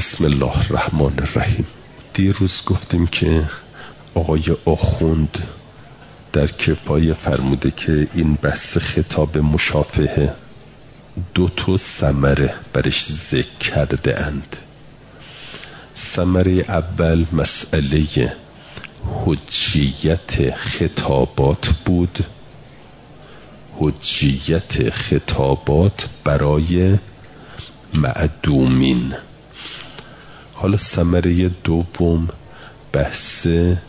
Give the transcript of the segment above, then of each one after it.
بسم الله الرحمن الرحیم. دیروز گفتیم که آقای آخوند در کفایه فرموده که این بحث خطاب مشافهه 2 ثمره برش ذکر کرده اند. ثمره اول مسئله حجیت خطابات بود، حجیت خطابات برای معدومین. حالا ثمره دوم بحث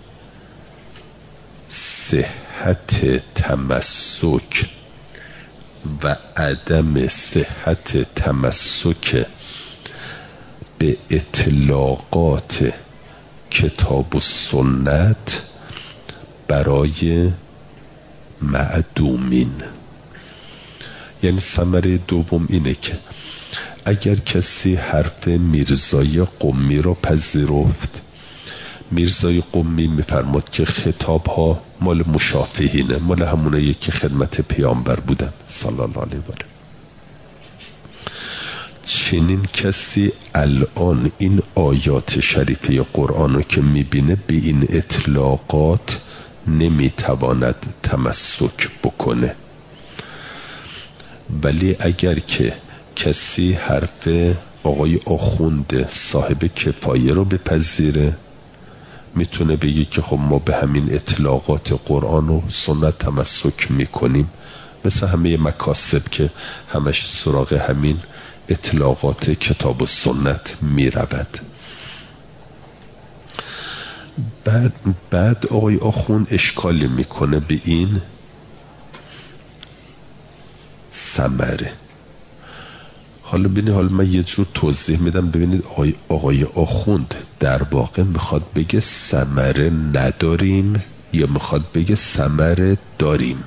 صحت تمسک و عدم صحت تمسک به اطلاقات کتاب و سنت برای معدومین. یعنی ثمره دوم اینه که اگر کسی حرف میرزای قمی رو پذیرفت، میرزای قمی میفرماد که خطاب ها مال مشافهینه، مال همونایی که خدمت پیامبر بودن صلی الله علیه و آله. چنین کسی الان این آیات شریفه قرآن رو که میبینه به این اطلاقات نمیتواند تمسک بکنه. ولی اگر که کسی حرف آقای آخوند صاحب کفایه رو بپذیره، میتونه بگه که خب ما به همین اطلاقات قرآن و سنت تمسک میکنیم، مثل همه مکاسب که همش سراغ همین اطلاقات کتاب و سنت میرود. بعد آقای آخوند اشکالی میکنه به این ثمره. حالا ببینید، حالا من یه جور توضیح میدم. ببینید آقای آخوند در واقع میخواد بگه ثمره نداریم یا میخواد بگه ثمره داریم.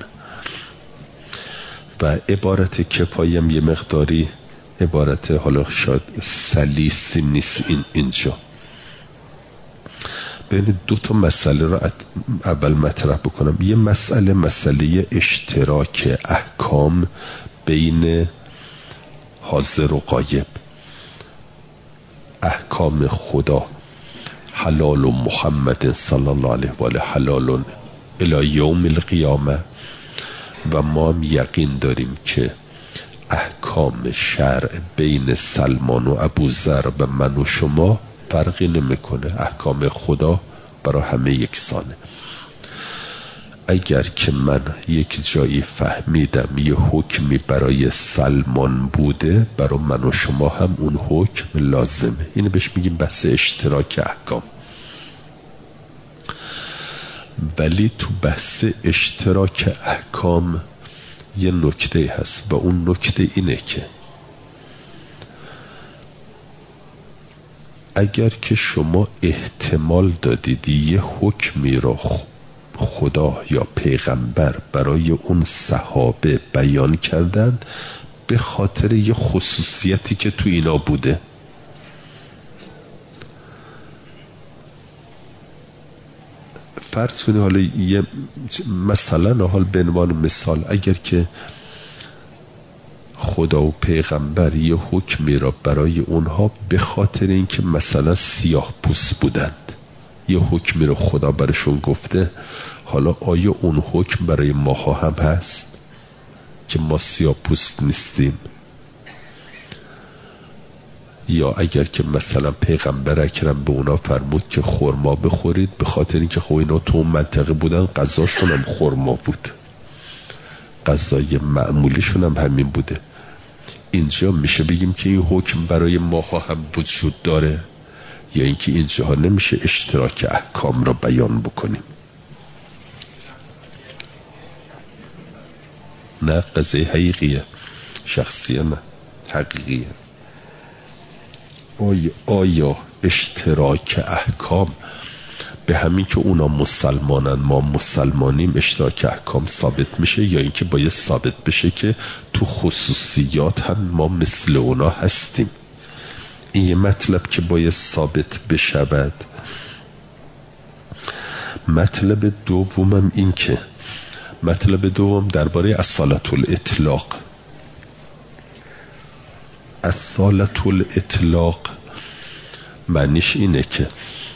و عبارت کفایم یه مقداری عبارت حالا شاید سلیسی نیست اینجا. ببینید 2 مسئله رو اول مطرح بکنم. یه مسئله اشتراک احکام بین حاضر و غایب. احکام خدا حلال و محمد صلی الله علیه و آله حلال الی یوم القیامه، و ما هم یقین داریم که احکام شرع بین سلمان و ابوذر و من و شما فرقی نمیکنه. احکام خدا برای همه یکسانه. اگر که من یک جایی فهمیدم یه حکمی برای سلمان بوده، برای من و شما هم اون حکم لازمه. اینو بهش میگیم بحث اشتراک احکام. ولی تو بحث اشتراک احکام یه نکته هست و اون نکته اینه که اگر که شما احتمال دادید یه حکمی رو خدا یا پیغمبر برای اون صحابه بیان کردند به خاطر یه خصوصیتی که تو اینا بوده، فرض کنید حالا یه مثلا حال به عنوان مثال، اگر که خدا و پیغمبر یه حکمی را برای اونها به خاطر اینکه مثلا سیاه پوست بودند یه حکمی رو خدا برشون گفته، حالا آیا اون حکم برای ماها هم هست که ما سیاه پوست نیستیم؟ یا اگر که مثلا پیغمبر اکرم به اونا فرمود که خرما بخورید، به خاطر اینکه خب اینا تو اون منطقه بودن غذاشون هم خرما بود، غذای معمولیشون هم همین بوده، اینجا میشه بگیم که این حکم برای ماها هم وجود داره؟ یا اینکه اینجا نمیشه اشتراک احکام را بیان بکنیم؟ نه، قضیه حقیقیه، شخصیه نه، حقیقیه. آیا اشتراک احکام به همین که اونا مسلمانن ما مسلمانیم اشتراک احکام ثابت میشه، یا اینکه باید ثابت بشه که تو خصوصیات هم ما مثل اونا هستیم؟ این یه مطلب که باید ثابت بشود. مطلب دومم این که مطلب دوم درباره اصالت الاطلاق. اصالت الاطلاق معنیش اینه که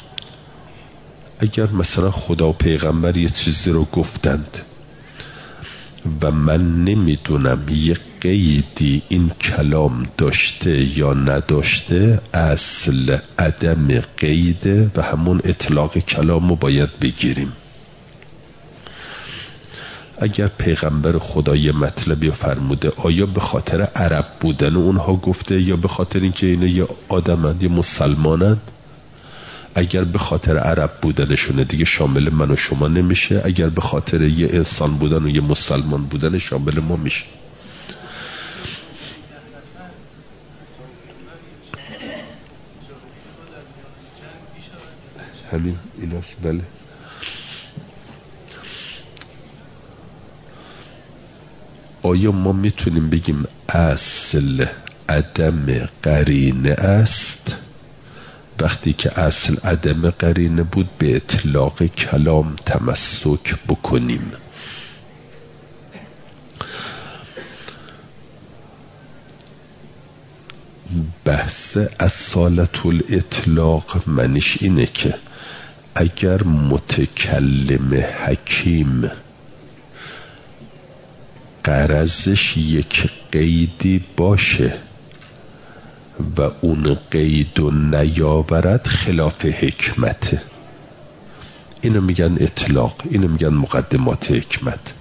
اگر مثلا خدا و پیغمبر یه چیزی رو گفتند و من نمیدونم یه قیدی این کلام داشته یا نداشته، اصل عدم قیده و همون اطلاق کلام رو باید بگیریم. اگر پیغمبر خدا یه مطلبی فرموده، آیا به خاطر عرب بودن اونها گفته یا به خاطر اینکه اینا یه آدمند، یه مسلمانند؟ اگر به خاطر عرب بودنشونه دیگه شامل من و شما نمیشه، اگر به خاطر یه انسان بودن و یه مسلمان بودن شامل ما میشه. همین ایناست. بله. آیا ما میتونیم بگیم اصل عدم قرینه است؟ وقتی که اصل عدم قرینه بود به اطلاق کلام تمسک بکنیم. بحث اصالت الاطلاق معنیش اینه که اگر متکلم حکیم غرضش یک قیدی باشه و اون قیدو نیاورد، خلاف حکمته. اینو میگن اطلاق، اینو میگن مقدمات حکمت.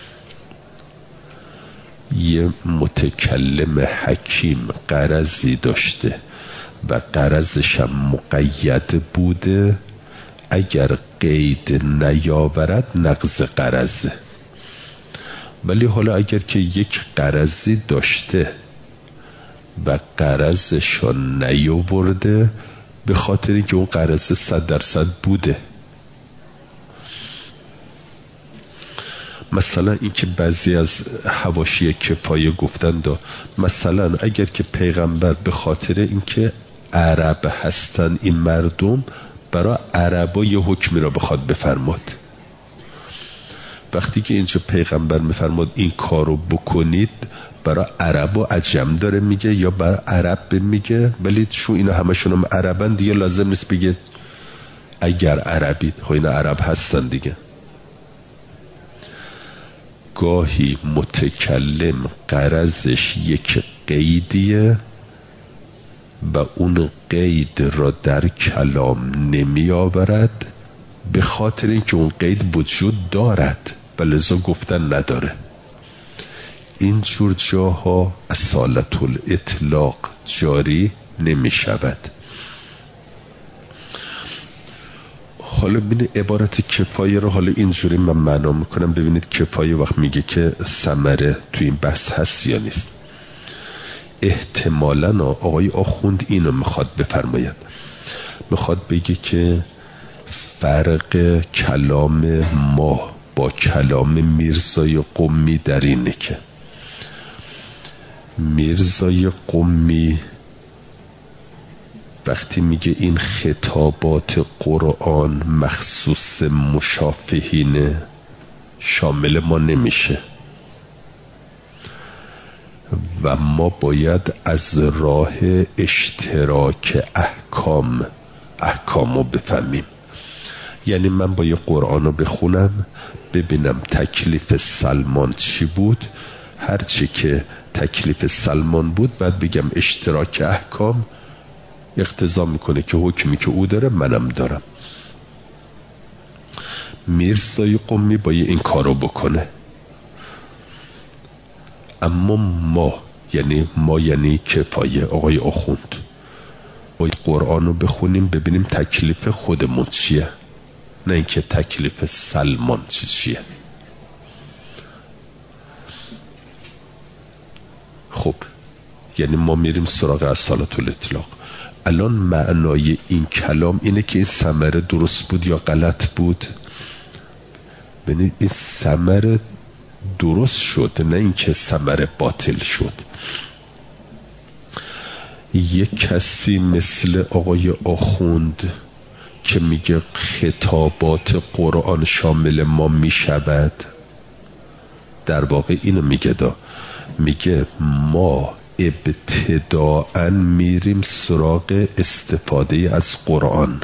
یه متکلم حکیم غرضی داشته و غرضش هم مقید بوده، اگر قید نیاورد نقض غرضه. ولی حالا اگر که یک غرضی داشته و غرضشو نیاورده، به خاطر اینکه اون غرض 100% بوده. مثلا اینکه بعضی از حواشی کفایه گفتند مثلا اگر که پیغمبر به خاطر اینکه عرب هستن این مردم، برای عربا یه حکمی را بخواد بفرماد، وقتی که اینجا پیغمبر میفرماد این کارو بکنید، برای عرب و عجم داره میگه یا برای عرب میگه؟ ولی چون اینا همشون هم عربن دیگه لازم نیست بگه اگر عربید، خب اینا عرب هستن دیگه. گاهی متکلم غرضش یک قیدیه و اون قید را در کلام نمی آورد به خاطر اینکه اون قید وجود دارد و لذا گفتن نداره. این جور جاها اصالت الاطلاق جاری نمی شود. حالا ببینید عبارت کفایه رو حالا اینجوری من معنا میکنم. ببینید کفایه وقت میگه که ثمره تو این بحث هست یا نیست. احتمالاً آقای آخوند اینو میخواد بفرماید، میخواد بگه که فرق کلام ما با کلام میرزای قمی در اینه که میرزای قمی وقتی میگه این خطابات قرآن مخصوص مشافهینه، شامل ما نمیشه و ما باید از راه اشتراک احکامو بفهمیم. یعنی من با یه قرآن رو بخونم، ببینم تکلیف سلمان چی بود، هرچی که تکلیف سلمان بود بعد بگم اشتراک احکام اقتضا میکنه که حکمی که او داره منم دارم. میرزای قمی باید این کارو بکنه. اما ما یعنی کفایه آقای آخوند باید قرآن رو بخونیم ببینیم تکلیف خودمون چیه، نه اینکه تکلیف سلمان چیه. خب یعنی ما میریم سراغ اصالت الاطلاق. الان معنای این کلام اینه که این ثمره درست بود یا غلط بود. ببینید این ثمره درست شد، نه اینکه ثمره باطل شد. یک کسی مثل آقای آخوند که میگه خطابات قرآن شامل ما میشود، در واقع اینو میگه میگه ما ابتداءً میریم سراغ استفاده از قرآن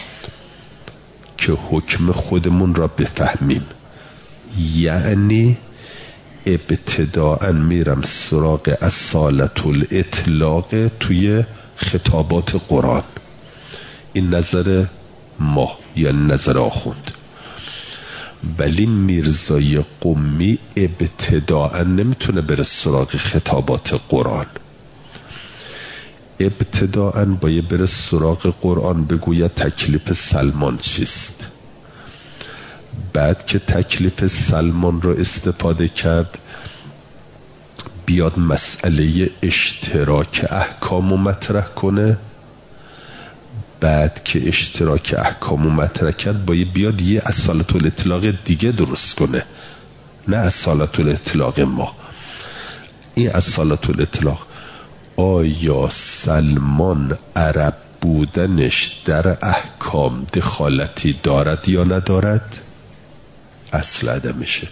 که حکم خودمون را بفهمیم. یعنی ابتداءً میرم سراغ اصالت الاطلاق توی خطابات قرآن. این نظر ما یا نظر آخوند. ولی میرزای قمی ابتداءً نمیتونه بره سراغ خطابات قرآن. ابتداءً باید بره سراغ قرآن، بگوید تکلیف سلمان چیست. بعد که تکلیف سلمان رو استفاده کرد، بیاد مسئله اشتراک احکام رو مطرح کنه. بعد که اشتراک احکام رو مطرح کرد، باید بیاد یه اصالت الاطلاق دیگه درست کنه، نه اصالت الاطلاق ما. این اصالت الاطلاق، آیا سلمان عرب بودنش در احکام دخالتی دارد یا ندارد؟ اصل عدمشه.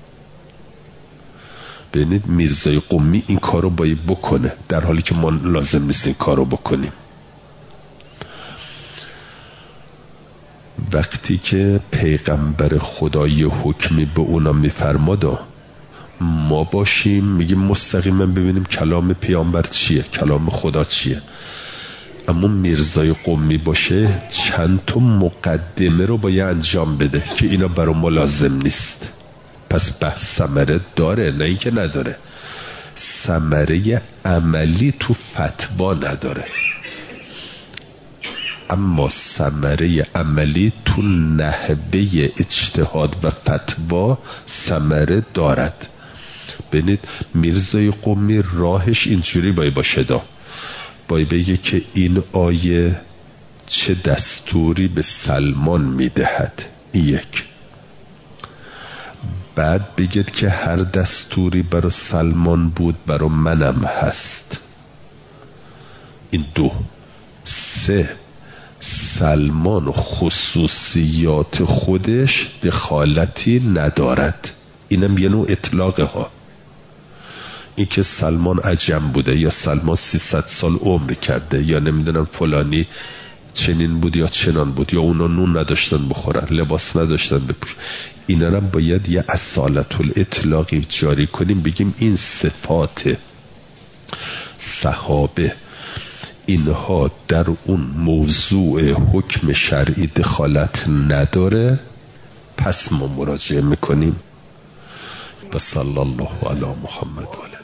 ببینید میرزای قمی این کارو باید بکنه، در حالی که ما لازم نیست این کارو بکنیم. وقتی که پیغمبر خدای حکمی به اونا میفرماد، ما باشیم میگیم مستقیما ببینیم کلام پیامبر چیه، کلام خدا چیه. اما میرزای قمی باشه چند تا مقدمه رو باید انجام بده که اینا برای ما لازم نیست. پس بحث ثمره داره، نه اینکه نداره. ثمره عملی تو فتوا نداره، اما ثمره عملی تو نحوه اجتهاد و فتوا ثمره دارد. ببینید میرزای قمی راهش اینجوری باید باشه، باید بگه که این آیه چه دستوری به سلمان میدهد، این یک. بعد بگید که هر دستوری برای سلمان بود برای منم هست، این دو. سه، سلمان خصوصیات خودش دخالتی ندارد، اینم یه نوع اطلاقه ها. این که سلمان عجم بوده یا سلمان 300 سال عمر کرده یا نمیدونم فلانی چنین بود یا چنان بود یا اونا نون نداشتن بخورن، لباس نداشتن بپوشن، اینا رو باید یه اصالت الاطلاقی جاری کنیم، بگیم این صفات صحابه اینها در اون موضوع حکم شرعی دخالت نداره، پس ما مراجعه میکنیم. و صلی الله علی محمد و علی